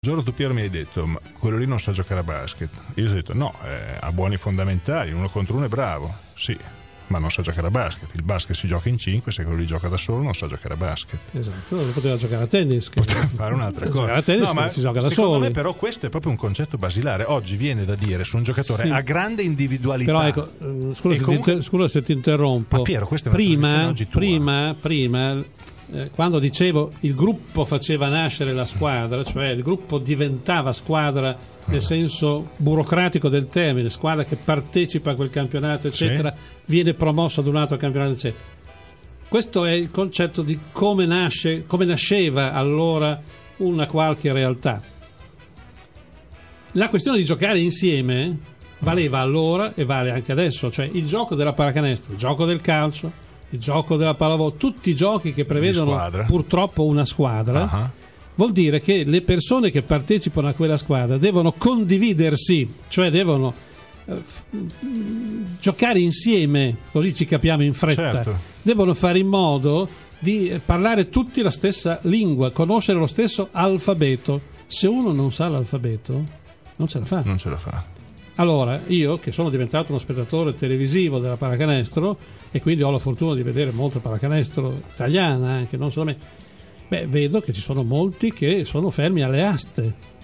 Un giorno tu, Piero, mi hai detto: ma quello lì non sa giocare a basket. Io ti ho detto: no, ha buoni fondamentali, 1 contro 1 è bravo, sì, ma non sa giocare a basket. Il basket si gioca in 5, se quello lì gioca da solo non sa giocare a basket. Esatto, poteva giocare a tennis, poteva fare un'altra cosa. A tennis, no, ma si gioca da secondo soli. me però questo è proprio un concetto basilare. Oggi viene da dire su un giocatore a grande individualità. Però ecco, scusa se ti interrompo. Ma Piero, questa è una trasmissione oggi tua. Prima quando dicevo il gruppo faceva nascere la squadra, cioè il gruppo diventava squadra nel senso burocratico del termine, squadra che partecipa a quel campionato eccetera, viene promossa ad un altro campionato eccetera. Questo è il concetto di come nasceva allora una qualche realtà. La questione di giocare insieme valeva allora e vale anche adesso, cioè il gioco della pallacanestro, il gioco del calcio, il gioco della pallavolo, tutti i giochi che prevedono purtroppo una squadra. Vuol dire che le persone che partecipano a quella squadra devono condividersi, cioè devono giocare insieme, così ci capiamo in fretta. Certo. Devono fare in modo di parlare tutti la stessa lingua, conoscere lo stesso alfabeto. Se uno non sa l'alfabeto, non ce la fa. Non ce la fa. Allora, io che sono diventato uno spettatore televisivo della pallacanestro e quindi ho la fortuna di vedere molto pallacanestro italiana, anche non solamente, vedo che ci sono molti che sono fermi alle aste,